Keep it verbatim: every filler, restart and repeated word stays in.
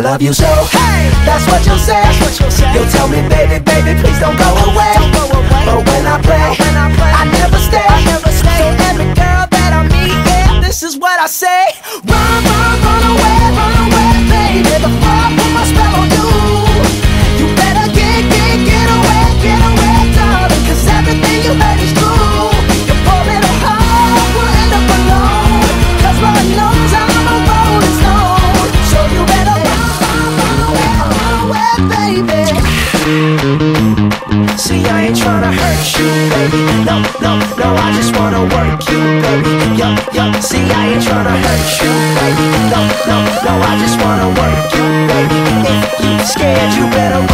love you so. Hey, that's what you'll say. That's what you'll say. You'll tell me, baby, baby, please don't go away. Don't go away. But when I play, when I, play I never stay. I never stay. So every girl that I meet, yeah, this is what I say. Run, run, run away, run away, baby. Before I put my spell on you, you better get, get, get away, get away, darling. Cause everything you heard is true. Your poor little heart will end up alone. Cause Lord knows I'm a rolling stone. So you better run, run away, run away, baby. See, I ain't tryna hurt you, baby. No, no, no, I just wanna work you, baby. Yo, yo, see, I ain't tryna hurt you, baby. No, no, no, I just wanna work you, baby. If you scared, you better